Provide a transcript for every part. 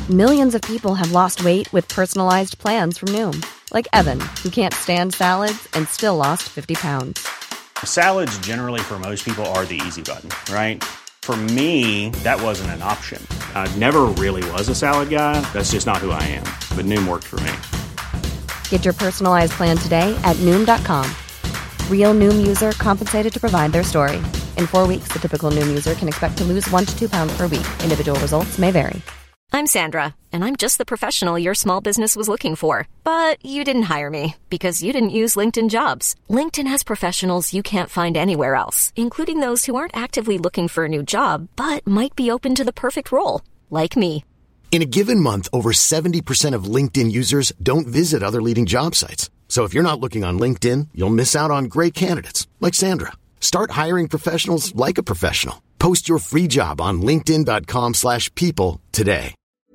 Millions of people have lost weight with personalized plans from Noom. Like Evan, who can't stand salads and still lost 50 pounds. Salads generally for most people are the easy button, right? For me, that wasn't an option. I never really was a salad guy. That's just not who I am. But Noom worked for me. Get your personalized plan today at Noom.com. Real Noom user compensated to provide their story. In 4 weeks, the typical Noom user can expect to lose 1 to 2 pounds per week. Individual results may vary. I'm Sandra, and I'm just the professional your small business was looking for. But you didn't hire me because you didn't use LinkedIn Jobs. LinkedIn has professionals you can't find anywhere else, including those who aren't actively looking for a new job, but might be open to the perfect role, like me. In a given month, over 70% of LinkedIn users don't visit other leading job sites. So if you're not looking on LinkedIn, you'll miss out on great candidates, like Sandra. Start hiring professionals like a professional. Post your free job on linkedin.com/people today.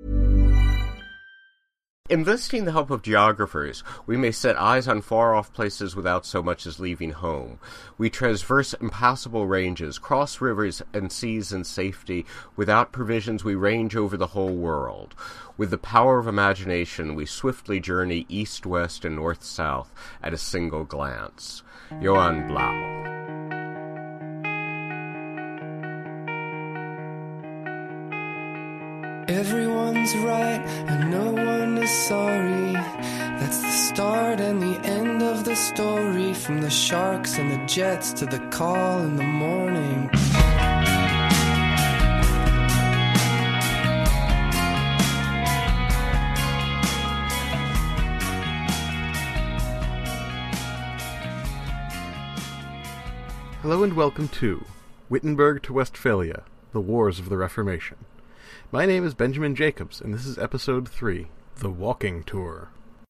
Enlisting the help of geographers, we may set eyes on far-off places without so much as leaving home. We traverse impassable ranges, cross rivers and seas in safety. Without provisions, we range over the whole world. With the power of imagination, we swiftly journey east, west, and north-south at a single glance. Johann Blau. Everyone's right and no one is sorry. That's the start and the end of the story. From the sharks and the jets to the call in the morning. Hello and welcome to Wittenberg to Westphalia, The Wars of the Reformation. My name is Benjamin Jacobs, and this is Episode 3, The Walking Tour.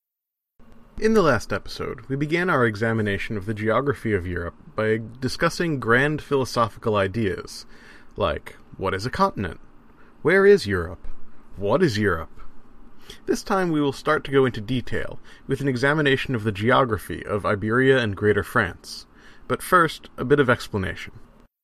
In the last episode, we began our examination of the geography of Europe by discussing grand philosophical ideas, like, what is a continent? Where is Europe? What is Europe? This time we will start to go into detail, with an examination of the geography of Iberia and Greater France. But first, a bit of explanation.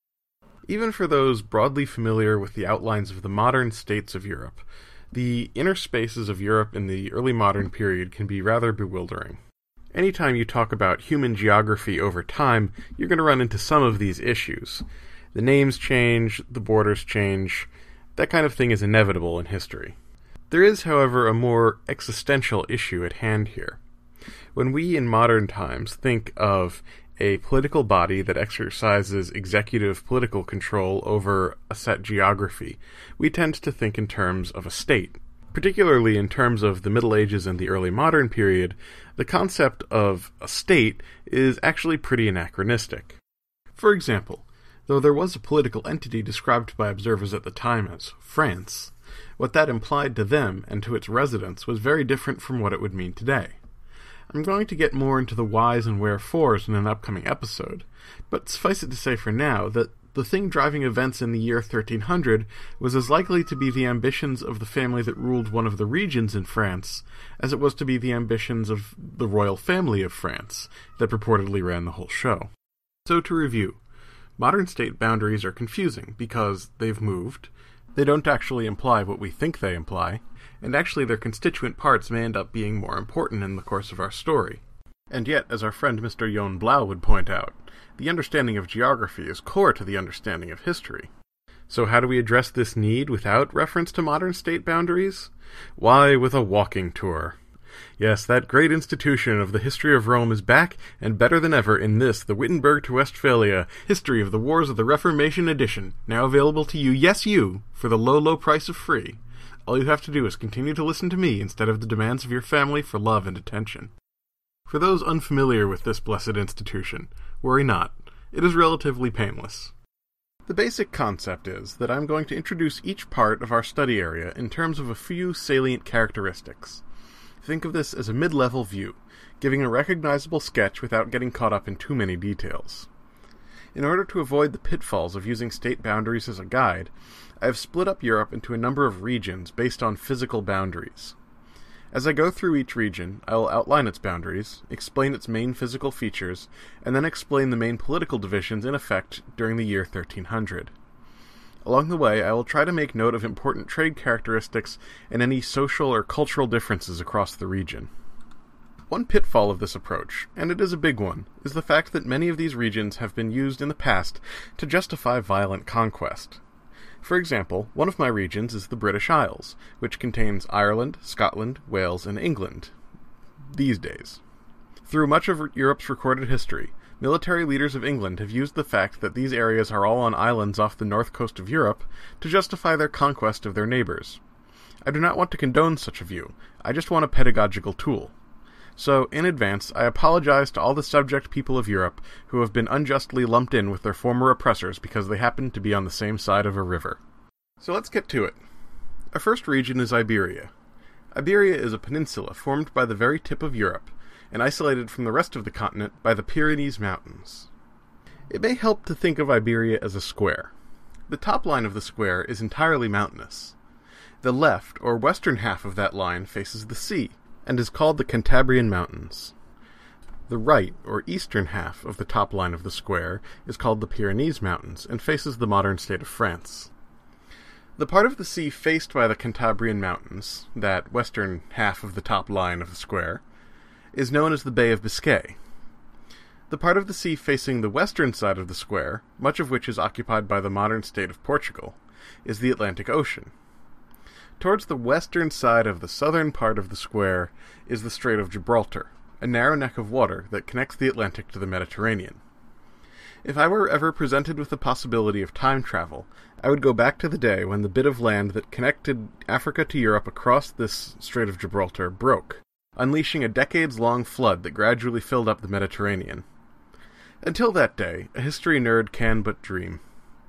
Even for those broadly familiar with the outlines of the modern states of Europe, the inner spaces of Europe in the early modern period can be rather bewildering. Anytime you talk about human geography over time, you're going to run into some of these issues. The names change, the borders change, that kind of thing is inevitable in history. There is, however, a more existential issue at hand here. When we in modern times think of a political body that exercises executive political control over a set geography, we tend to think in terms of a state. Particularly in terms of the Middle Ages and the early modern period, the concept of a state is actually pretty anachronistic. For example, though there was a political entity described by observers at the time as France, what that implied to them and to its residents was very different from what it would mean today. I'm going to get more into the whys and wherefores in an upcoming episode, but suffice it to say for now that the thing driving events in the year 1300 was as likely to be the ambitions of the family that ruled one of the regions in France as it was to be the ambitions of the royal family of France that purportedly ran the whole show. So to review, modern state boundaries are confusing because they've moved, they don't actually imply what we think they imply, and actually their constituent parts may end up being more important in the course of our story. And yet, as our friend Mr. Johann Blau would point out, the understanding of geography is core to the understanding of history. So how do we address this need without reference to modern state boundaries? Why, with a walking tour. Yes, that great institution of the history of Rome is back and better than ever in this, the Wittenberg to Westphalia, History of the Wars of the Reformation edition, now available to you, yes you, for the low, low price of free. All you have to do is continue to listen to me instead of the demands of your family for love and attention. For those unfamiliar with this blessed institution, worry not. It is relatively painless. The basic concept is that I'm going to introduce each part of our study area in terms of a few salient characteristics. Think of this as a mid-level view, giving a recognizable sketch without getting caught up in too many details. In order to avoid the pitfalls of using state boundaries as a guide, I have split up Europe into a number of regions based on physical boundaries. As I go through each region, I will outline its boundaries, explain its main physical features, and then explain the main political divisions in effect during the year 1300. Along the way, I will try to make note of important trade characteristics and any social or cultural differences across the region. One pitfall of this approach, and it is a big one, is the fact that many of these regions have been used in the past to justify violent conquest. For example, one of my regions is the British Isles, which contains Ireland, Scotland, Wales, and England these days. Through much of Europe's recorded history, military leaders of England have used the fact that these areas are all on islands off the north coast of Europe to justify their conquest of their neighbors. I do not want to condone such a view, I just want a pedagogical tool. So, in advance, I apologize to all the subject people of Europe who have been unjustly lumped in with their former oppressors because they happen to be on the same side of a river. So let's get to it. Our first region is Iberia. Iberia is a peninsula formed by the very tip of Europe, and isolated from the rest of the continent by the Pyrenees Mountains. It may help to think of Iberia as a square. The top line of the square is entirely mountainous. The left, or western half of that line faces the sea, and is called the Cantabrian Mountains. The right, or eastern half of the top line of the square is called the Pyrenees Mountains, and faces the modern state of France. The part of the sea faced by the Cantabrian Mountains, that western half of the top line of the square, is known as the Bay of Biscay. The part of the sea facing the western side of the square, much of which is occupied by the modern state of Portugal, is the Atlantic Ocean. Towards the western side of the southern part of the square is the Strait of Gibraltar, a narrow neck of water that connects the Atlantic to the Mediterranean. If I were ever presented with the possibility of time travel, I would go back to the day when the bit of land that connected Africa to Europe across this Strait of Gibraltar broke, unleashing a decades-long flood that gradually filled up the Mediterranean. Until that day, a history nerd can but dream.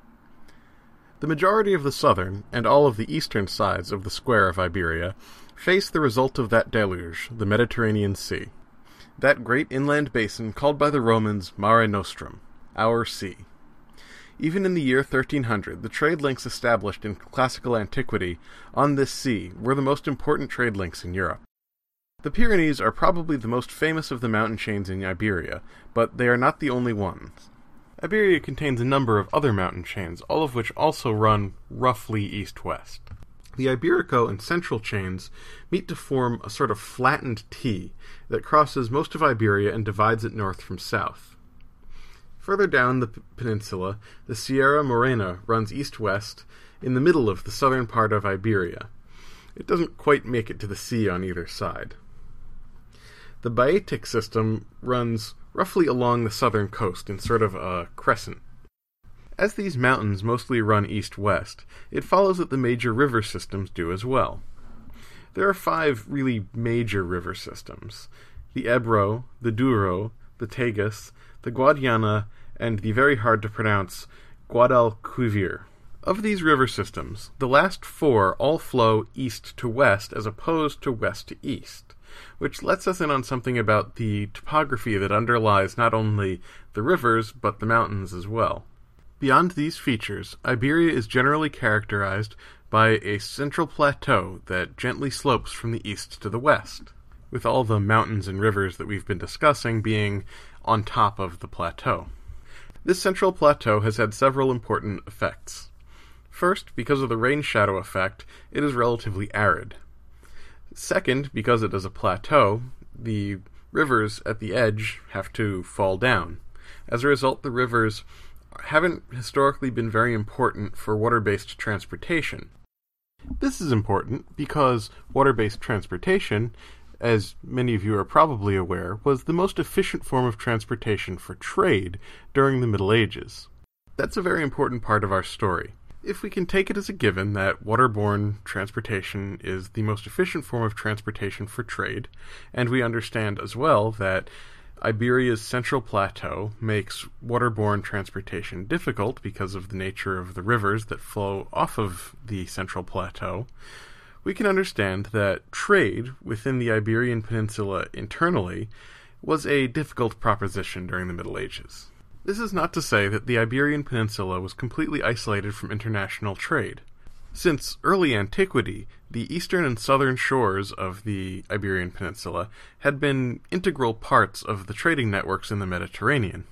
The majority of the southern, and all of the eastern sides of the square of Iberia face the result of that deluge, the Mediterranean Sea. That great inland basin called by the Romans Mare Nostrum, our sea. Even in the year 1300, the trade links established in classical antiquity on this sea were the most important trade links in Europe. The Pyrenees are probably the most famous of the mountain chains in Iberia, but they are not the only ones. Iberia contains a number of other mountain chains, all of which also run roughly east-west. The Iberico and Central chains meet to form a sort of flattened T that crosses most of Iberia and divides it north from south. Further down the peninsula, the Sierra Morena runs east-west in the middle of the southern part of Iberia. It doesn't quite make it to the sea on either side. The Baetic system runs roughly along the southern coast in sort of a crescent. As these mountains mostly run east-west, it follows that the major river systems do as well. There are 5 really major river systems: the Ebro, the Douro, the Tagus, the Guadiana, and the very hard-to-pronounce Guadalquivir. Of these river systems, the last 4 all flow east to west as opposed to west to east, which lets us in on something about the topography that underlies not only the rivers, but the mountains as well. Beyond these features, Iberia is generally characterized by a central plateau that gently slopes from the east to the west, with all the mountains and rivers that we've been discussing being on top of the plateau. This central plateau has had several important effects. First, because of the rain shadow effect, it is relatively arid. Second, because it is a plateau, the rivers at the edge have to fall down. As a result, the rivers haven't historically been very important for water-based transportation. This is important because water-based transportation, as many of you are probably aware, was the most efficient form of transportation for trade during the Middle Ages. That's a very important part of our story. If we can take it as a given that waterborne transportation is the most efficient form of transportation for trade, and we understand as well that Iberia's central plateau makes waterborne transportation difficult because of the nature of the rivers that flow off of the central plateau, we can understand that trade within the Iberian Peninsula internally was a difficult proposition during the Middle Ages. This is not to say that the Iberian Peninsula was completely isolated from international trade. Since early antiquity, the eastern and southern shores of the Iberian Peninsula had been integral parts of the trading networks in the Mediterranean.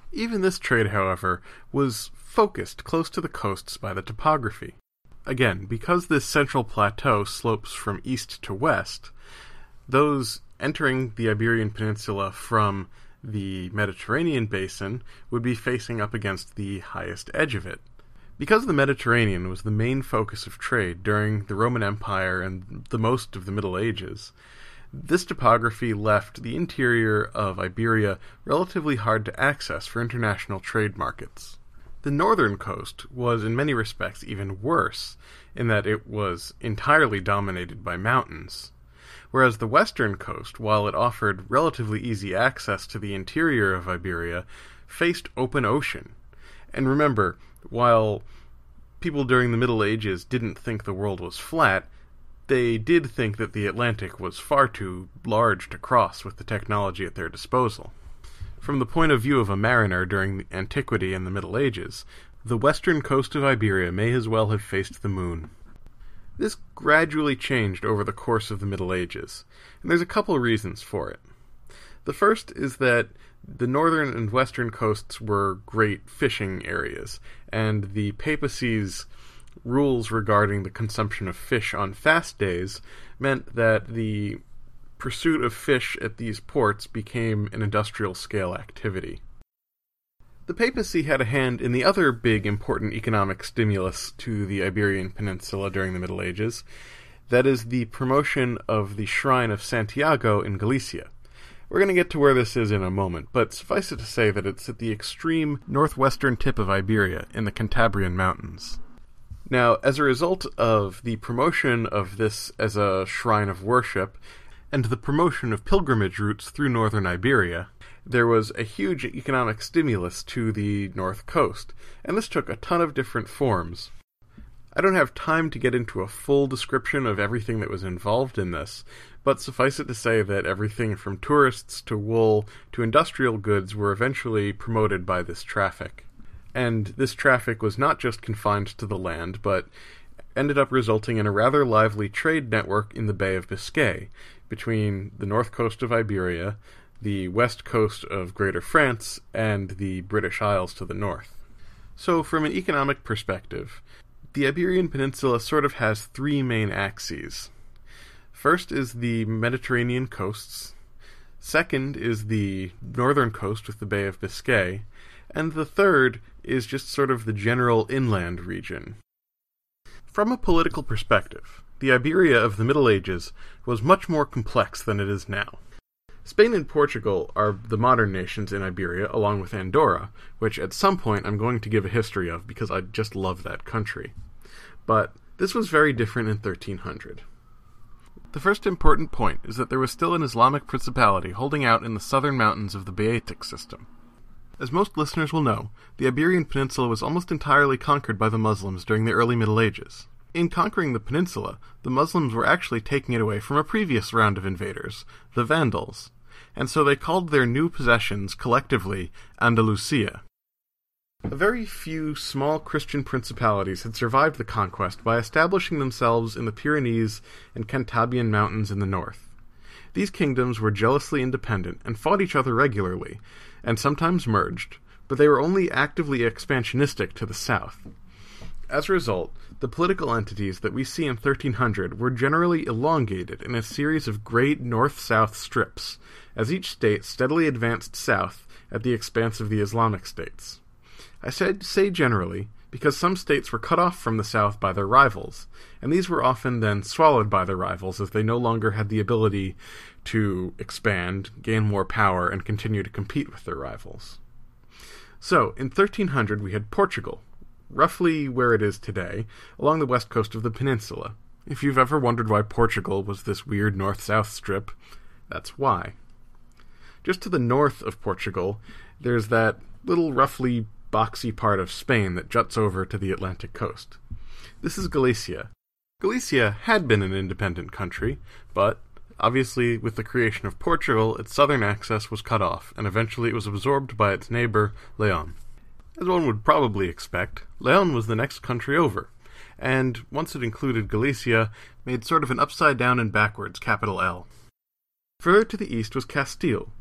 Even this trade, however, was focused close to the coasts by the topography. Again, because this central plateau slopes from east to west, those entering the Iberian Peninsula from the Mediterranean basin would be facing up against the highest edge of it. Because the Mediterranean was the main focus of trade during the Roman Empire and the most of the Middle Ages, this topography left the interior of Iberia relatively hard to access for international trade markets. The northern coast was in many respects even worse, in that it was entirely dominated by mountains, whereas the western coast, while it offered relatively easy access to the interior of Iberia, faced open ocean. And remember, while people during the Middle Ages didn't think the world was flat, they did think that the Atlantic was far too large to cross with the technology at their disposal. From the point of view of a mariner during antiquity and the Middle Ages, the western coast of Iberia may as well have faced the moon. This gradually changed over the course of the Middle Ages, and there's a couple reasons for it. The first is that the northern and western coasts were great fishing areas, and the papacy's rules regarding the consumption of fish on fast days meant that the pursuit of fish at these ports became an industrial-scale activity. The papacy had a hand in the other big important economic stimulus to the Iberian Peninsula during the Middle Ages, that is the promotion of the Shrine of Santiago in Galicia. We're going to get to where this is in a moment, but suffice it to say that it's at the extreme northwestern tip of Iberia in the Cantabrian Mountains. Now, as a result of the promotion of this as a shrine of worship, and the promotion of pilgrimage routes through northern Iberia, there was a huge economic stimulus to the north coast, and this took a ton of different forms. I don't have time to get into a full description of everything that was involved in this, but suffice it to say that everything from tourists to wool to industrial goods were eventually promoted by this traffic. And this traffic was not just confined to the land, but ended up resulting in a rather lively trade network in the Bay of Biscay, between the north coast of Iberia, the west coast of Greater France, and the British Isles to the north. So, from an economic perspective, the Iberian Peninsula sort of has three main axes. First is the Mediterranean coasts, second is the northern coast with the Bay of Biscay, and the third is just sort of the general inland region. From a political perspective, the Iberia of the Middle Ages was much more complex than it is now. Spain and Portugal are the modern nations in Iberia, along with Andorra, which at some point I'm going to give a history of because I just love that country. But this was very different in 1300. The first important point is that there was still an Islamic principality holding out in the southern mountains of the Beotic system. As most listeners will know, the Iberian Peninsula was almost entirely conquered by the Muslims during the early Middle Ages. In conquering the peninsula, the Muslims were actually taking it away from a previous round of invaders, the Vandals, and so they called their new possessions collectively Andalusia. A very few small Christian principalities had survived the conquest by establishing themselves in the Pyrenees and Cantabrian Mountains in the north. These kingdoms were jealously independent and fought each other regularly, and sometimes merged, but they were only actively expansionistic to the south. As a result, the political entities that we see in 1300 were generally elongated in a series of great north-south strips, as each state steadily advanced south at the expanse of the Islamic states. I say generally, because some states were cut off from the south by their rivals, and these were often then swallowed by their rivals as they no longer had the ability to expand, gain more power, and continue to compete with their rivals. So, in 1300 we had Portugal, roughly where it is today, along the west coast of the peninsula. If you've ever wondered why Portugal was this weird north-south strip, that's why. Just to the north of Portugal, there's that little roughly boxy part of Spain that juts over to the Atlantic coast. This is Galicia. Galicia had been an independent country, but obviously with the creation of Portugal, its southern access was cut off, and eventually it was absorbed by its neighbor, Leon. As one would probably expect, Leon was the next country over, and once it included Galicia, made sort of an upside-down and backwards capital L. Further to the east was Castile,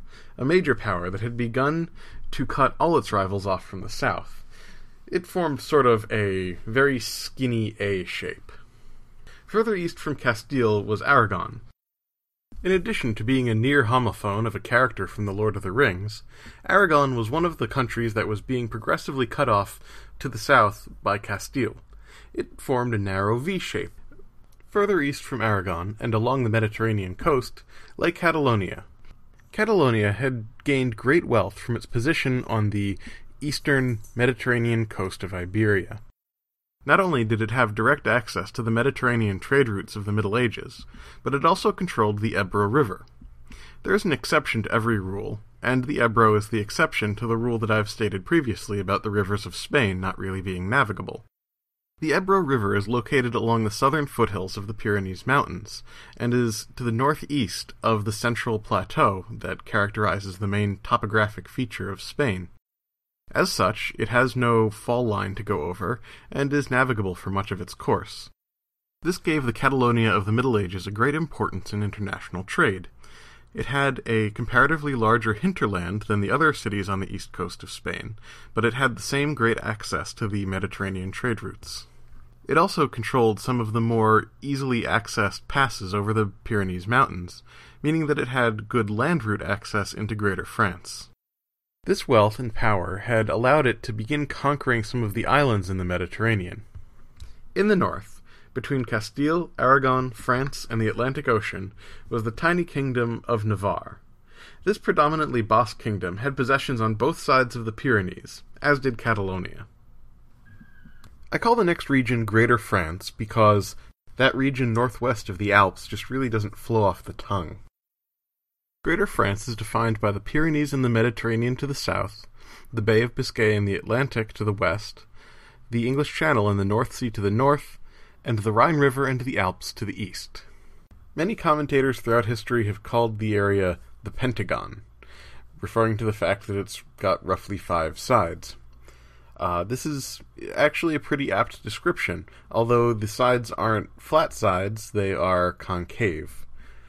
a major power that had begun to cut all its rivals off from the south. It formed sort of a very skinny A shape. Further east from Castile was Aragon. In addition to being a near homophone of a character from The Lord of the Rings, Aragon was one of the countries that was being progressively cut off to the south by Castile. It formed a narrow V shape. Further east from Aragon, and along the Mediterranean coast, lay Catalonia. Catalonia had gained great wealth from its position on the eastern Mediterranean coast of Iberia. Not only did it have direct access to the Mediterranean trade routes of the Middle Ages, but it also controlled the Ebro River. There is an exception to every rule, and the Ebro is the exception to the rule that I've stated previously about the rivers of Spain not really being navigable. The Ebro River is located along the southern foothills of the Pyrenees Mountains, and is to the northeast of the central plateau that characterizes the main topographic feature of Spain. As such, it has no fall line to go over, and is navigable for much of its course. This gave the Catalonia of the Middle Ages a great importance in international trade. It had a comparatively larger hinterland than the other cities on the east coast of Spain, but it had the same great access to the Mediterranean trade routes. It also controlled some of the more easily accessed passes over the Pyrenees Mountains, meaning that it had good land route access into Greater France. This wealth and power had allowed it to begin conquering some of the islands in the Mediterranean. In the north, between Castile, Aragon, France, and the Atlantic Ocean, was the tiny kingdom of Navarre. This predominantly Basque kingdom had possessions on both sides of the Pyrenees, as did Catalonia. I call the next region Greater France because that region northwest of the Alps just really doesn't flow off the tongue. Greater France is defined by the Pyrenees and the Mediterranean to the south, the Bay of Biscay and the Atlantic to the west, the English Channel and the North Sea to the north, and the Rhine River and the Alps to the east. Many commentators throughout history have called the area the Pentagon, referring to the fact that it's got roughly 5 sides. This is actually a pretty apt description, although the sides aren't flat sides, they are concave.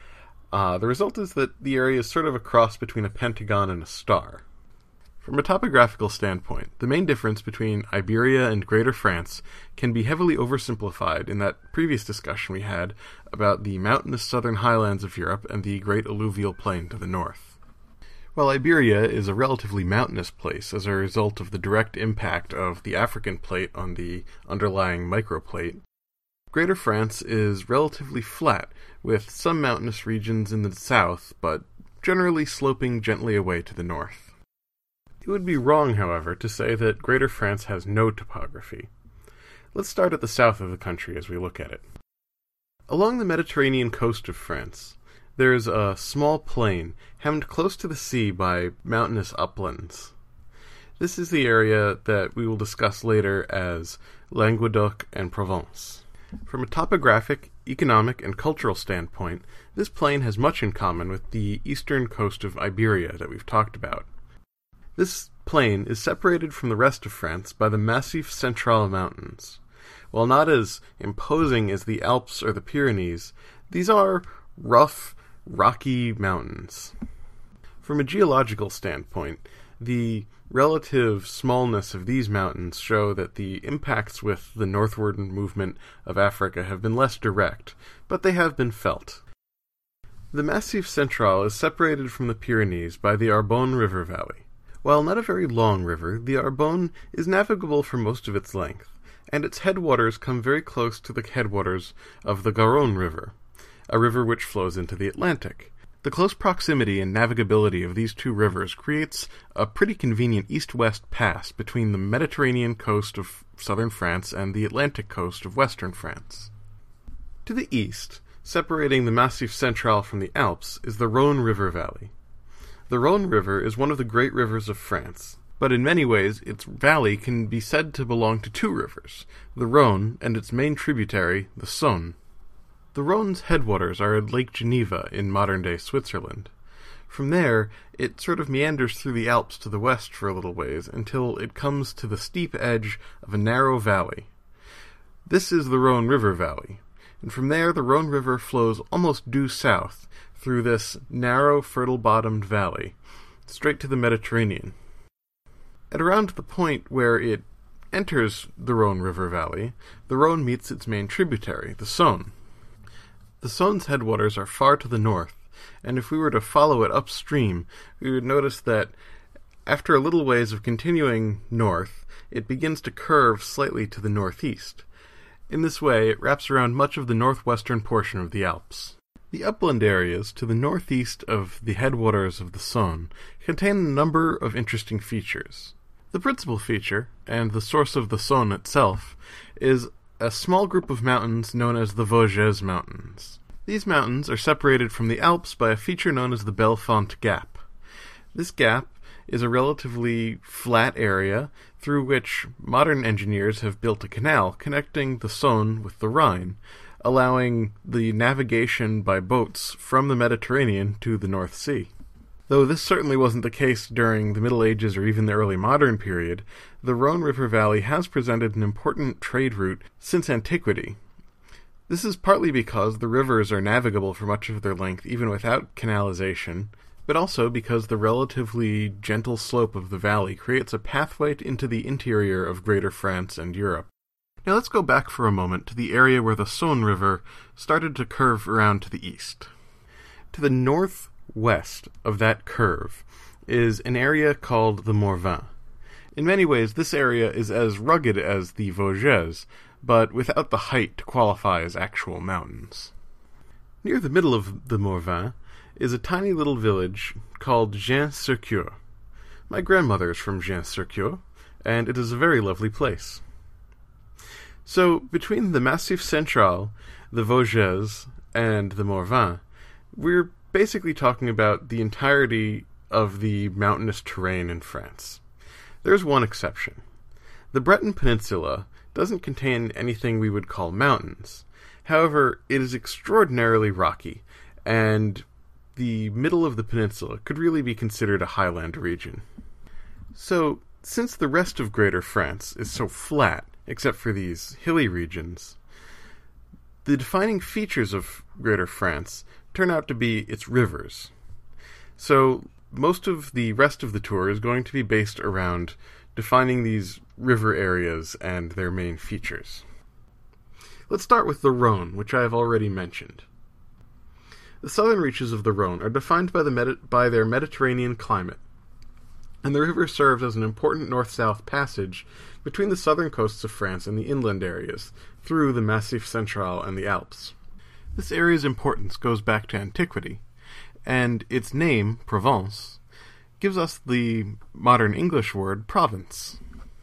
The result is that the area is sort of a cross between a pentagon and a star. From a topographical standpoint, the main difference between Iberia and Greater France can be heavily oversimplified in that previous discussion we had about the mountainous southern highlands of Europe and the great alluvial plain to the north. While Iberia is a relatively mountainous place as a result of the direct impact of the African plate on the underlying microplate, Greater France is relatively flat, with some mountainous regions in the south, but generally sloping gently away to the north. It would be wrong, however, to say that Greater France has no topography. Let's start at the south of the country as we look at it. Along the Mediterranean coast of France, there is a small plain hemmed close to the sea by mountainous uplands. This is the area that we will discuss later as Languedoc and Provence. From a topographic, economic, and cultural standpoint, this plain has much in common with the eastern coast of Iberia that we've talked about. This plain is separated from the rest of France by the Massif Central Mountains. While not as imposing as the Alps or the Pyrenees, these are rough, rocky mountains. From a geological standpoint, the relative smallness of these mountains show that the impacts with the northward movement of Africa have been less direct, but they have been felt. The Massif Central is separated from the Pyrenees by the Arbonne River Valley. While not a very long river, the Arbonne is navigable for most of its length, and its headwaters come very close to the headwaters of the Garonne River, a river which flows into the Atlantic. The close proximity and navigability of these two rivers creates a pretty convenient east-west pass between the Mediterranean coast of southern France and the Atlantic coast of western France. To the east, separating the Massif Central from the Alps, is the Rhône River Valley. The Rhône River is one of the great rivers of France, but in many ways its valley can be said to belong to two rivers, the Rhône and its main tributary, the Saône. The Rhone's headwaters are at Lake Geneva in modern-day Switzerland. From there, it sort of meanders through the Alps to the west for a little ways until it comes to the steep edge of a narrow valley. This is the Rhône River Valley. and from there the Rhone River flows almost due south through this narrow, fertile-bottomed valley, straight to the Mediterranean. At around the point where it enters the Rhone River Valley, the Rhone meets its main tributary, the Saône. The Saône's headwaters are far to the north, and if we were to follow it upstream, we would notice that after a little ways of continuing north, it begins to curve slightly to the northeast. In this way, it wraps around much of the northwestern portion of the Alps. The upland areas to the northeast of the headwaters of the Saône contain a number of interesting features. The principal feature, and the source of the Saône itself, is a small group of mountains known as the Vosges Mountains. These mountains are separated from the Alps by a feature known as the Bellefonte Gap. This gap is a relatively flat area through which modern engineers have built a canal connecting the Saône with the Rhine, allowing the navigation by boats from the Mediterranean to the North Sea. Though this certainly wasn't the case during the Middle Ages or even the early modern period, the Rhone River Valley has presented an important trade route since antiquity. This is partly because the rivers are navigable for much of their length even without canalization, but also because the relatively gentle slope of the valley creates a pathway into the interior of Greater France and Europe. Now let's go back for a moment to the area where the Saône River started to curve around to the east. To the northwest of that curve is an area called the Morvan. In many ways, this area is as rugged as the Vosges, but without the height to qualify as actual mountains. Near the middle of the Morvan is a tiny little village called Gien-sur-Cure. My grandmother is from Gien-sur-Cure, and it is a very lovely place. So, between the Massif Central, the Vosges, and the Morvan, we're basically talking about the entirety of the mountainous terrain in France. There's one exception. The Breton Peninsula doesn't contain anything we would call mountains. However, it is extraordinarily rocky, and the middle of the peninsula could really be considered a highland region. So, since the rest of Greater France is so flat, except for these hilly regions, the defining features of Greater France turn out to be its rivers. So, most of the rest of the tour is going to be based around defining these river areas and their main features. Let's start with the Rhone, which I have already mentioned. The southern reaches of the Rhone are defined by their Mediterranean climate, and the river serves as an important north-south passage between the southern coasts of France and the inland areas, through the Massif Central and the Alps. This area's importance goes back to antiquity, and its name, Provence, gives us the modern English word province.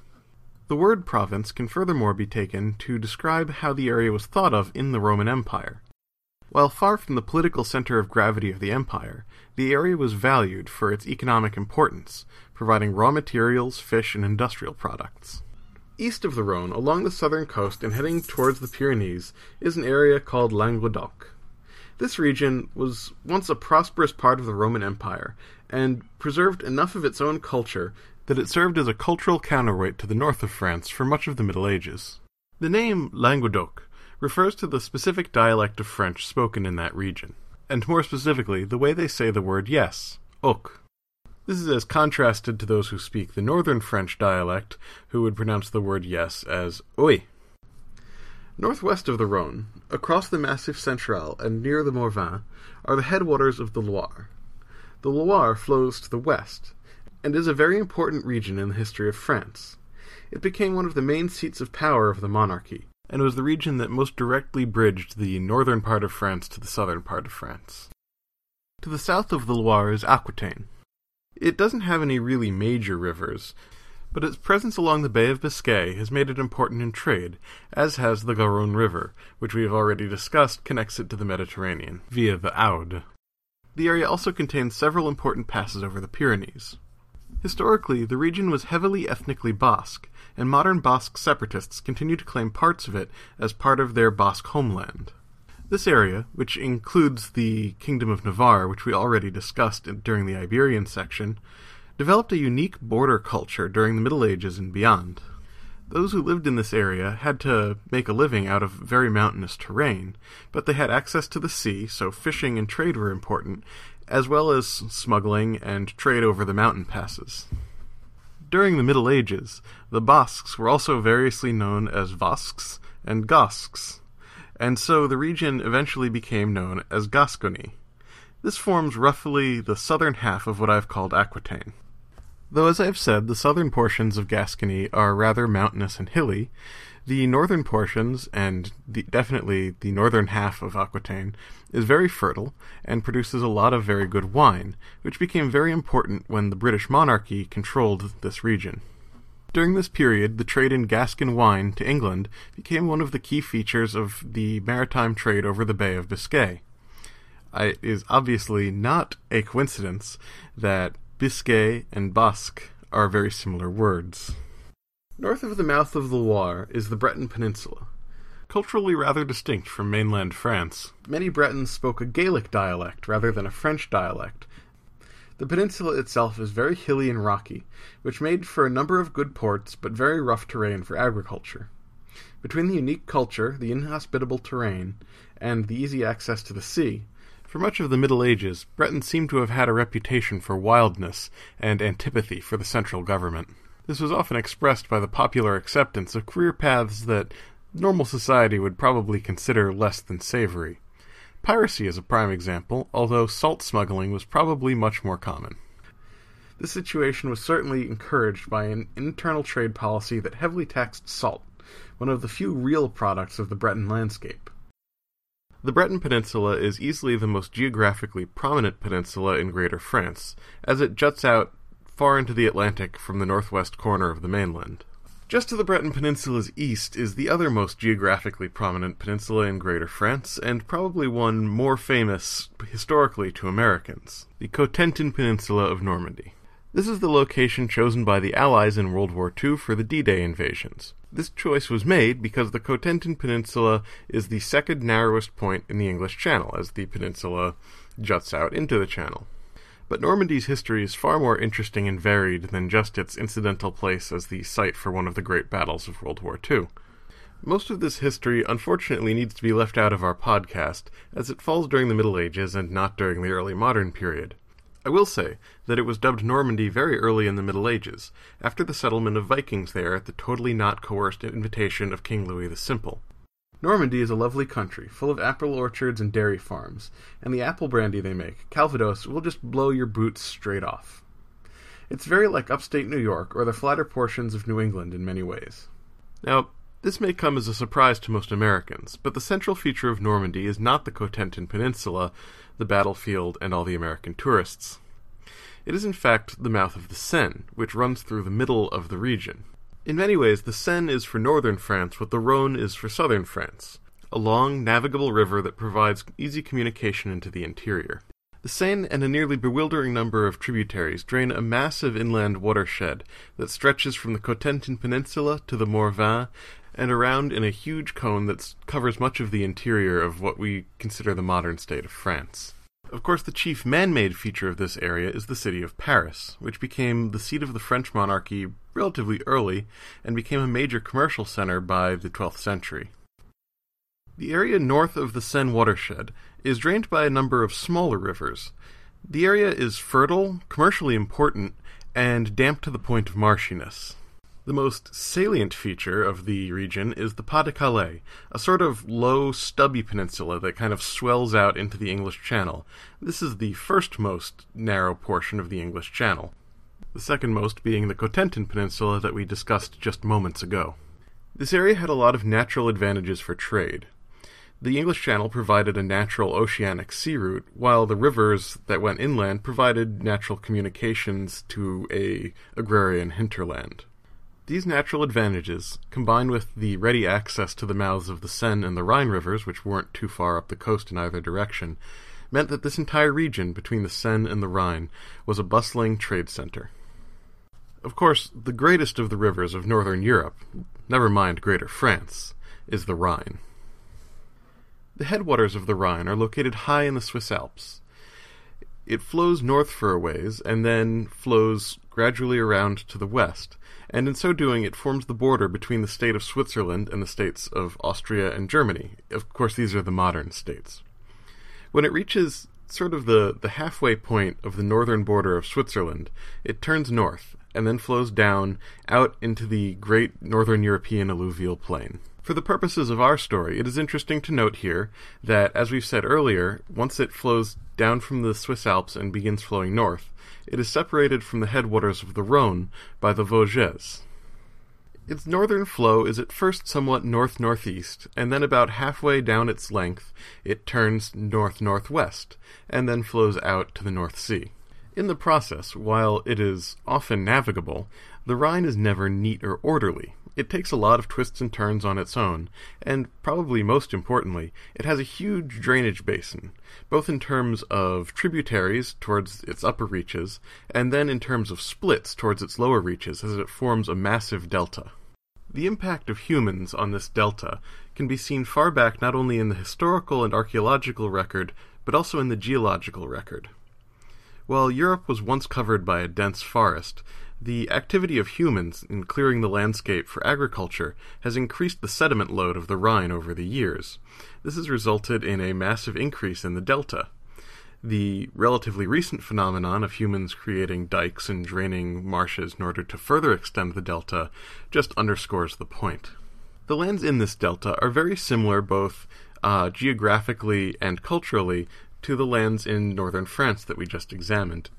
The word province can furthermore be taken to describe how the area was thought of in the Roman Empire. While far from the political center of gravity of the empire, the area was valued for its economic importance, providing raw materials, fish, and industrial products. East of the Rhone, along the southern coast and heading towards the Pyrenees, is an area called Languedoc. This region was once a prosperous part of the Roman Empire, and preserved enough of its own culture that it served as a cultural counterweight to the north of France for much of the Middle Ages. The name Languedoc refers to the specific dialect of French spoken in that region, and more specifically, the way they say the word yes, oc. This is as contrasted to those who speak the northern French dialect, who would pronounce the word yes as oui. Northwest of the Rhone, across the Massif Central and near the Morvan, are the headwaters of the Loire. The Loire flows to the west, and is a very important region in the history of France. It became one of the main seats of power of the monarchy, and was the region that most directly bridged the northern part of France to the southern part of France. To the south of the Loire is Aquitaine. It doesn't have any really major rivers, but its presence along the Bay of Biscay has made it important in trade, as has the Garonne River, which we have already discussed connects it to the Mediterranean, via the Aude. The area also contains several important passes over the Pyrenees. Historically, the region was heavily ethnically Basque, and modern Basque separatists continue to claim parts of it as part of their Basque homeland. This area, which includes the Kingdom of Navarre, which we already discussed during the Iberian section, developed a unique border culture during the Middle Ages and beyond. Those who lived in this area had to make a living out of very mountainous terrain, but they had access to the sea, so fishing and trade were important, as well as smuggling and trade over the mountain passes. During the Middle Ages, the Basques were also variously known as Vasques and Gasques, and so the region eventually became known as Gascony. This forms roughly the southern half of what I've called Aquitaine. Though, as I have said, the southern portions of Gascony are rather mountainous and hilly, the northern portions, and definitely the northern half of Aquitaine, is very fertile and produces a lot of very good wine, which became very important when the British monarchy controlled this region. During this period, the trade in Gascon wine to England became one of the key features of the maritime trade over the Bay of Biscay. It is obviously not a coincidence that Biscay and Basque are very similar words. North of the mouth of the Loire is the Breton Peninsula. Culturally rather distinct from mainland France, many Bretons spoke a Gaelic dialect rather than a French dialect. The peninsula itself is very hilly and rocky, which made for a number of good ports but very rough terrain for agriculture. Between the unique culture, the inhospitable terrain, and the easy access to the sea, for much of the Middle Ages, Bretons seem to have had a reputation for wildness and antipathy for the central government. This was often expressed by the popular acceptance of career paths that normal society would probably consider less than savory. Piracy is a prime example, although salt smuggling was probably much more common. This situation was certainly encouraged by an internal trade policy that heavily taxed salt, one of the few real products of the Breton landscape. The Breton Peninsula is easily the most geographically prominent peninsula in Greater France, as it juts out far into the Atlantic from the northwest corner of the mainland. Just to the Breton Peninsula's east is the other most geographically prominent peninsula in Greater France, and probably one more famous historically to Americans, the Cotentin Peninsula of Normandy. This is the location chosen by the Allies in World War II for the D-Day invasions. This choice was made because the Cotentin Peninsula is the second narrowest point in the English Channel, as the peninsula juts out into the channel. But Normandy's history is far more interesting and varied than just its incidental place as the site for one of the great battles of World War II. Most of this history unfortunately needs to be left out of our podcast, as it falls during the Middle Ages and not during the early modern period. I will say that it was dubbed Normandy very early in the Middle Ages, after the settlement of Vikings there at the totally not coerced invitation of King Louis the Simple. Normandy is a lovely country, full of apple orchards and dairy farms, and the apple brandy they make, Calvados, will just blow your boots straight off. It's very like upstate New York or the flatter portions of New England in many ways. Now, this may come as a surprise to most Americans, but the central feature of Normandy is not the Cotentin Peninsula, the battlefield, and all the American tourists. It is in fact the mouth of the Seine, which runs through the middle of the region. In many ways, the Seine is for northern France what the Rhone is for southern France, a long, navigable river that provides easy communication into the interior. The Seine and a nearly bewildering number of tributaries drain a massive inland watershed that stretches from the Cotentin Peninsula to the Morvan and around in a huge cone that covers much of the interior of what we consider the modern state of France. Of course, the chief man-made feature of this area is the city of Paris, which became the seat of the French monarchy relatively early and became a major commercial center by the 12th century. The area north of the Seine watershed is drained by a number of smaller rivers. The area is fertile, commercially important, and damp to the point of marshiness. The most salient feature of the region is the Pas de Calais, a sort of low, stubby peninsula that kind of swells out into the English Channel. This is the first most narrow portion of the English Channel, the second most being the Cotentin Peninsula that we discussed just moments ago. This area had a lot of natural advantages for trade. The English Channel provided a natural oceanic sea route, while the rivers that went inland provided natural communications to an agrarian hinterland. These natural advantages, combined with the ready access to the mouths of the Seine and the Rhine rivers, which weren't too far up the coast in either direction, meant that this entire region between the Seine and the Rhine was a bustling trade center. Of course, the greatest of the rivers of northern Europe, never mind Greater France, is the Rhine. The headwaters of the Rhine are located high in the Swiss Alps. it flows north for a ways, and then flows gradually around to the west, and in so doing it forms the border between the state of Switzerland and the states of Austria and Germany. Of course, these are the modern states. When it reaches sort of the halfway point of the northern border of Switzerland, it turns north, and then flows down out into the great northern European alluvial plain. For the purposes of our story, it is interesting to note here that, as we've said earlier, once it flows down from the Swiss Alps and begins flowing north, it is separated from the headwaters of the Rhone by the Vosges. Its northern flow is at first somewhat north-northeast, and then about halfway down its length it turns north-northwest, and then flows out to the North Sea. In the process, while it is often navigable, the Rhine is never neat or orderly. It takes a lot of twists and turns on its own, and probably most importantly, it has a huge drainage basin, both in terms of tributaries towards its upper reaches, and then in terms of splits towards its lower reaches as it forms a massive delta. The impact of humans on this delta can be seen far back not only in the historical and archaeological record, but also in the geological record. While Europe was once covered by a dense forest, the activity of humans in clearing the landscape for agriculture has increased the sediment load of the Rhine over the years. This has resulted in a massive increase in the delta. The relatively recent phenomenon of humans creating dikes and draining marshes in order to further extend the delta just underscores the point. The lands in this delta are very similar both geographically and culturally to the lands in northern France that we just examined.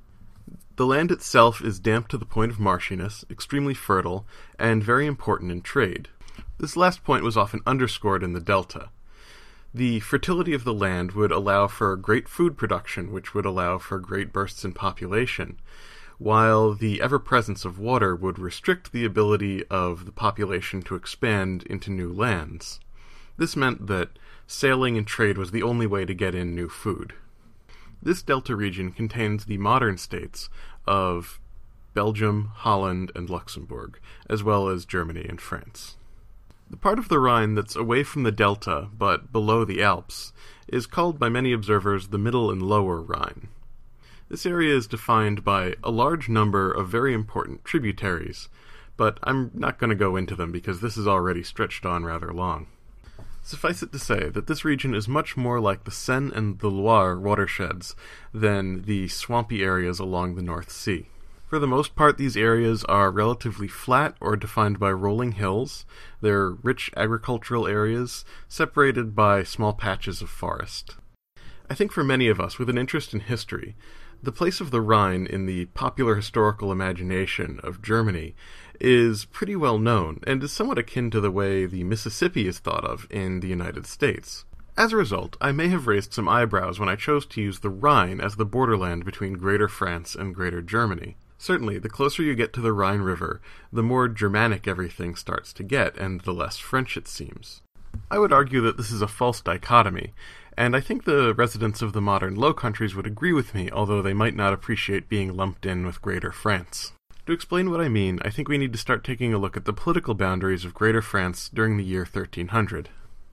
The land itself is damp to the point of marshiness, extremely fertile, and very important in trade. This last point was often underscored in the delta. The fertility of the land would allow for great food production, which would allow for great bursts in population, while the ever-presence of water would restrict the ability of the population to expand into new lands. This meant that sailing and trade was the only way to get in new food. This delta region contains the modern states of Belgium, Holland, and Luxembourg, as well as Germany and France. The part of the Rhine that's away from the delta, but below the Alps, is called by many observers the Middle and Lower Rhine. This area is defined by a large number of very important tributaries, but I'm not going to go into them because this is already stretched on rather long. Suffice it to say that this region is much more like the Seine and the Loire watersheds than the swampy areas along the North Sea. For the most part, these areas are relatively flat or defined by rolling hills. They're rich agricultural areas, separated by small patches of forest. I think for many of us with an interest in history, the place of the Rhine in the popular historical imagination of Germany is pretty well known, and is somewhat akin to the way the Mississippi is thought of in the United States. As a result, I may have raised some eyebrows when I chose to use the Rhine as the borderland between Greater France and Greater Germany. Certainly, the closer you get to the Rhine River, the more Germanic everything starts to get, and the less French it seems. I would argue that this is a false dichotomy, and I think the residents of the modern Low Countries would agree with me, although they might not appreciate being lumped in with Greater France. To explain what I mean, I think we need to start taking a look at the political boundaries of Greater France during the year 1300.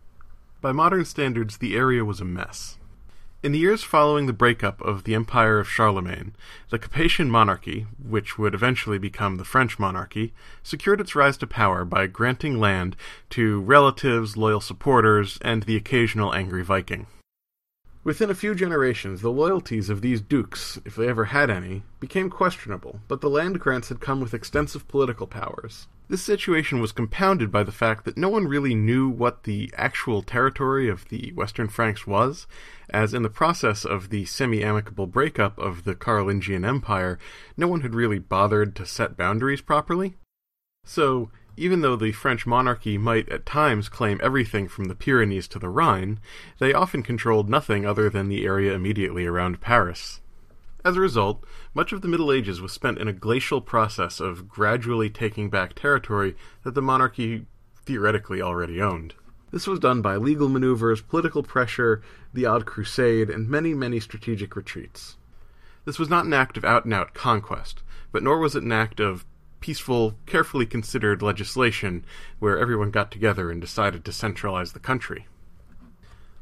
By modern standards, the area was a mess. In the years following the breakup of the Empire of Charlemagne, the Capetian monarchy, which would eventually become the French monarchy, secured its rise to power by granting land to relatives, loyal supporters, and the occasional angry Viking. Within a few generations, the loyalties of these dukes, if they ever had any, became questionable, but the land grants had come with extensive political powers. This situation was compounded by the fact that no one really knew what the actual territory of the Western Franks was, as in the process of the semi-amicable breakup of the Carolingian Empire, no one had really bothered to set boundaries properly. So, even though the French monarchy might at times claim everything from the Pyrenees to the Rhine, they often controlled nothing other than the area immediately around Paris. As a result, much of the Middle Ages was spent in a glacial process of gradually taking back territory that the monarchy theoretically already owned. This was done by legal maneuvers, political pressure, the odd crusade, and many, many strategic retreats. This was not an act of out-and-out conquest, but nor was it an act of peaceful, carefully considered legislation where everyone got together and decided to centralize the country.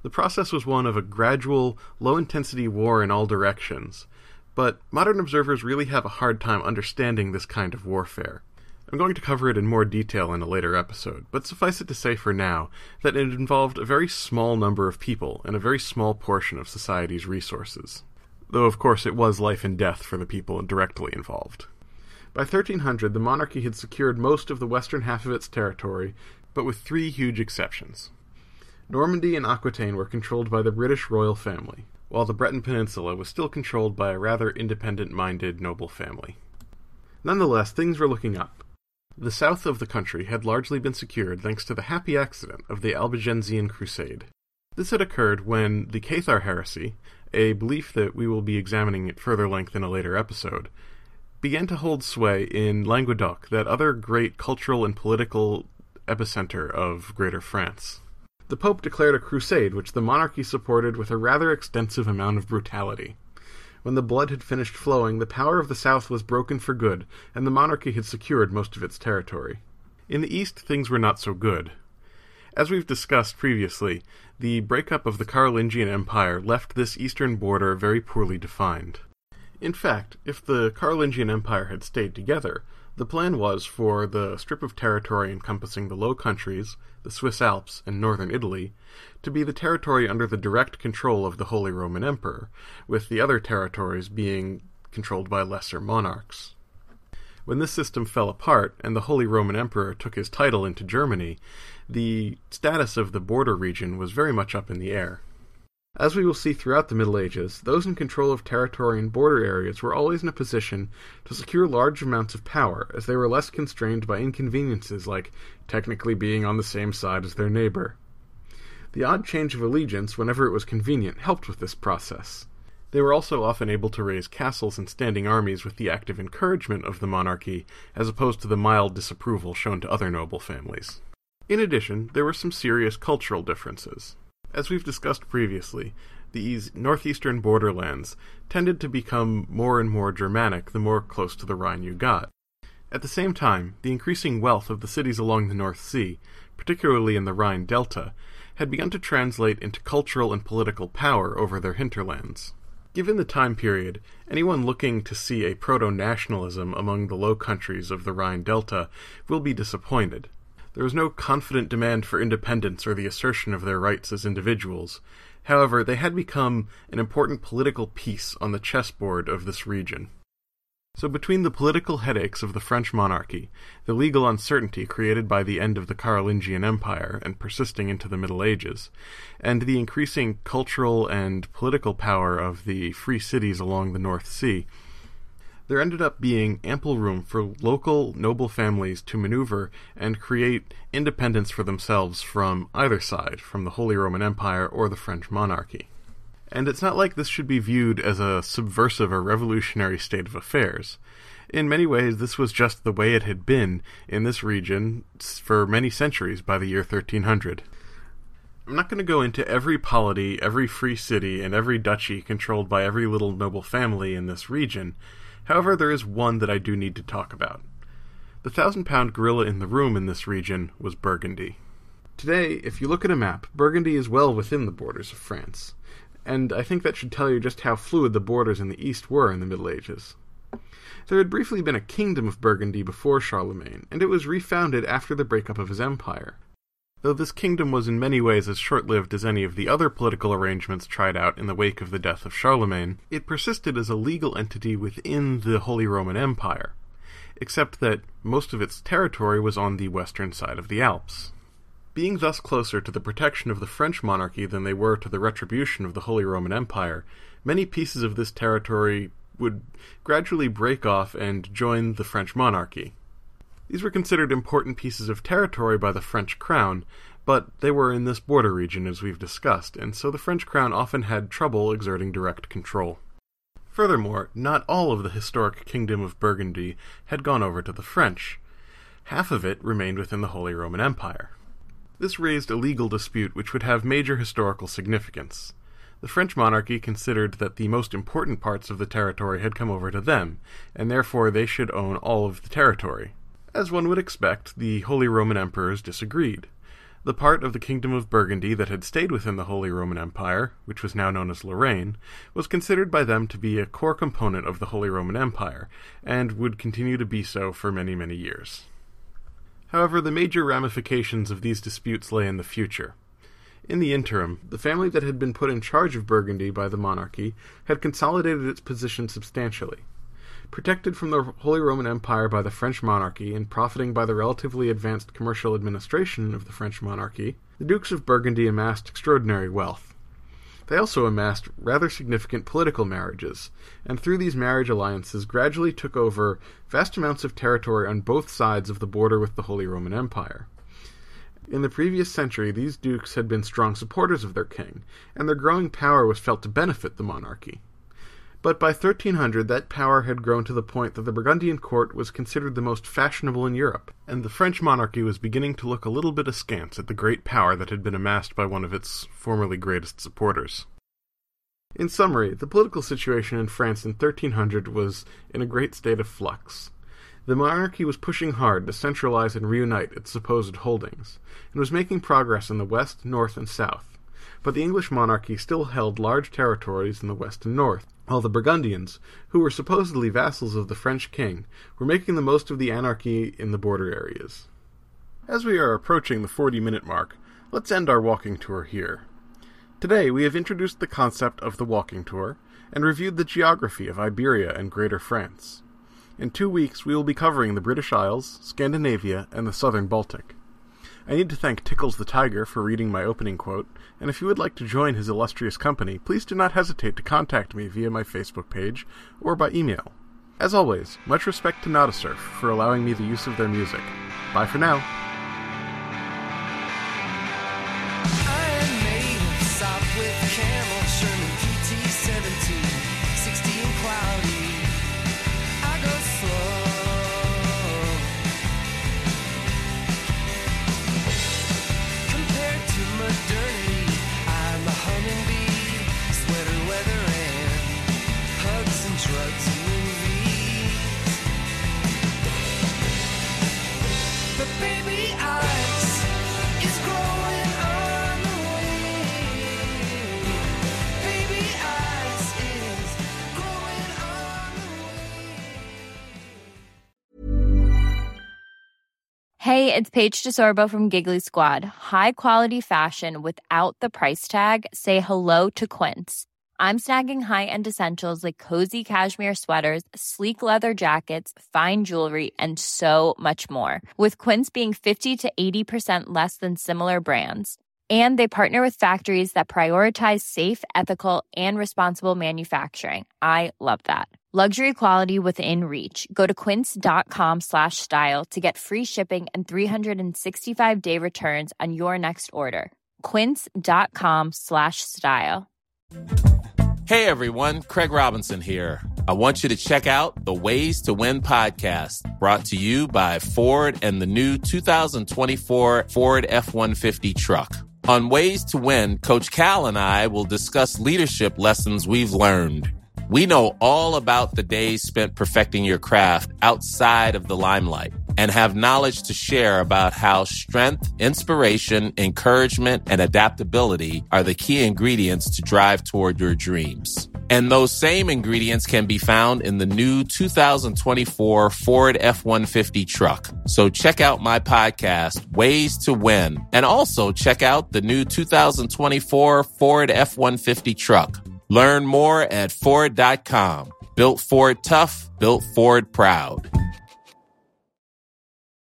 The process was one of a gradual, low-intensity war in all directions, but modern observers really have a hard time understanding this kind of warfare. I'm going to cover it in more detail in a later episode, but suffice it to say for now that it involved a very small number of people and a very small portion of society's resources. Though, of course, it was life and death for the people directly involved. By 1300, the monarchy had secured most of the western half of its territory, but with three huge exceptions. Normandy and Aquitaine were controlled by the British royal family, while the Breton Peninsula was still controlled by a rather independent-minded noble family. Nonetheless, things were looking up. The south of the country had largely been secured thanks to the happy accident of the Albigensian Crusade. This had occurred when the Cathar heresy, a belief that we will be examining at further length in a later episode, began to hold sway in Languedoc, that other great cultural and political epicenter of Greater France. The Pope declared a crusade which the monarchy supported with a rather extensive amount of brutality. When the blood had finished flowing, the power of the south was broken for good, and the monarchy had secured most of its territory. In the east, things were not so good. As we've discussed previously, the breakup of the Carolingian Empire left this eastern border very poorly defined. In fact, if the Carolingian Empire had stayed together, the plan was for the strip of territory encompassing the Low Countries, the Swiss Alps, and northern Italy, to be the territory under the direct control of the Holy Roman Emperor, with the other territories being controlled by lesser monarchs. When this system fell apart, and the Holy Roman Emperor took his title into Germany, the status of the border region was very much up in the air. As we will see throughout the Middle Ages, those in control of territory and border areas were always in a position to secure large amounts of power, as they were less constrained by inconveniences like technically being on the same side as their neighbor. The odd change of allegiance, whenever it was convenient, helped with this process. They were also often able to raise castles and standing armies with the active encouragement of the monarchy, as opposed to the mild disapproval shown to other noble families. In addition, there were some serious cultural differences. As we've discussed previously, these northeastern borderlands tended to become more and more Germanic the more close to the Rhine you got. At the same time, the increasing wealth of the cities along the North Sea, particularly in the Rhine Delta, had begun to translate into cultural and political power over their hinterlands. Given the time period, anyone looking to see a proto-nationalism among the Low Countries of the Rhine Delta will be disappointed. There was no confident demand for independence or the assertion of their rights as individuals. However, they had become an important political piece on the chessboard of this region. So between the political headaches of the French monarchy, the legal uncertainty created by the end of the Carolingian Empire and persisting into the Middle Ages, and the increasing cultural and political power of the free cities along the North Sea, there ended up being ample room for local noble families to maneuver and create independence for themselves from either side, from the Holy Roman Empire or the French monarchy. And it's not like this should be viewed as a subversive or revolutionary state of affairs. In many ways, this was just the way it had been in this region for many centuries by the year 1300. I'm not going to go into every polity, every free city, and every duchy controlled by every little noble family in this region. However, there is one that I do need to talk about. The 1,000-pound gorilla in the room in this region was Burgundy. Today, if you look at a map, Burgundy is well within the borders of France, and I think that should tell you just how fluid the borders in the east were in the Middle Ages. There had briefly been a kingdom of Burgundy before Charlemagne, and it was refounded after the breakup of his empire. Though this kingdom was in many ways as short-lived as any of the other political arrangements tried out in the wake of the death of Charlemagne, it persisted as a legal entity within the Holy Roman Empire, except that most of its territory was on the western side of the Alps. Being thus closer to the protection of the French monarchy than they were to the retribution of the Holy Roman Empire, many pieces of this territory would gradually break off and join the French monarchy. These were considered important pieces of territory by the French crown, but they were in this border region as we've discussed, and so the French crown often had trouble exerting direct control. Furthermore, not all of the historic kingdom of Burgundy had gone over to the French. Half of it remained within the Holy Roman Empire. This raised a legal dispute which would have major historical significance. The French monarchy considered that the most important parts of the territory had come over to them, and therefore they should own all of the territory. As one would expect, the Holy Roman Emperors disagreed. The part of the Kingdom of Burgundy that had stayed within the Holy Roman Empire, which was now known as Lorraine, was considered by them to be a core component of the Holy Roman Empire, and would continue to be so for many, many years. However, the major ramifications of these disputes lay in the future. In the interim, the family that had been put in charge of Burgundy by the monarchy had consolidated its position substantially. Protected from the Holy Roman Empire by the French monarchy and profiting by the relatively advanced commercial administration of the French monarchy, the Dukes of Burgundy amassed extraordinary wealth. They also amassed rather significant political marriages, and through these marriage alliances gradually took over vast amounts of territory on both sides of the border with the Holy Roman Empire. In the previous century, these dukes had been strong supporters of their king, and their growing power was felt to benefit the monarchy. But by 1300 that power had grown to the point that the Burgundian court was considered the most fashionable in Europe, and the French monarchy was beginning to look a little bit askance at the great power that had been amassed by one of its formerly greatest supporters. In summary, the political situation in France in 1300 was in a great state of flux. The monarchy was pushing hard to centralize and reunite its supposed holdings, and was making progress in the west, north, and south. But the English monarchy still held large territories in the west and north, while the Burgundians, who were supposedly vassals of the French king, were making the most of the anarchy in the border areas. As we are approaching the 40-minute mark, let's end our walking tour here. Today we have introduced the concept of the walking tour, and reviewed the geography of Iberia and Greater France. In 2 weeks we will be covering the British Isles, Scandinavia, and the southern Baltic. I need to thank Tickles the Tiger for reading my opening quote, and if you would like to join his illustrious company, please do not hesitate to contact me via my Facebook page or by email. As always, much respect to Nadasurf for allowing me the use of their music. Bye for now. Hey, it's Paige DeSorbo from Giggly Squad. High quality fashion without the price tag. Say hello to Quince. I'm snagging high-end essentials like cozy cashmere sweaters, sleek leather jackets, fine jewelry, and so much more. With Quince being 50 to 80% less than similar brands. And they partner with factories that prioritize safe, ethical, and responsible manufacturing. I love that. Luxury quality within reach. Go to quince.com/style to get free shipping and 365-day returns on your next order. Quince.com/style. Hey everyone, Craig Robinson here. I want you to check out the Ways to Win podcast, brought to you by Ford and the new 2024 Ford F-150 truck. On Ways to Win, Coach Cal and I will discuss leadership lessons we've learned. We know all about the days spent perfecting your craft outside of the limelight and have knowledge to share about how strength, inspiration, encouragement, and adaptability are the key ingredients to drive toward your dreams. And those same ingredients can be found in the new 2024 Ford F-150 truck. So check out my podcast, Ways to Win, and also check out the new 2024 Ford F-150 truck. Learn more at Ford.com. Built Ford tough, built Ford proud.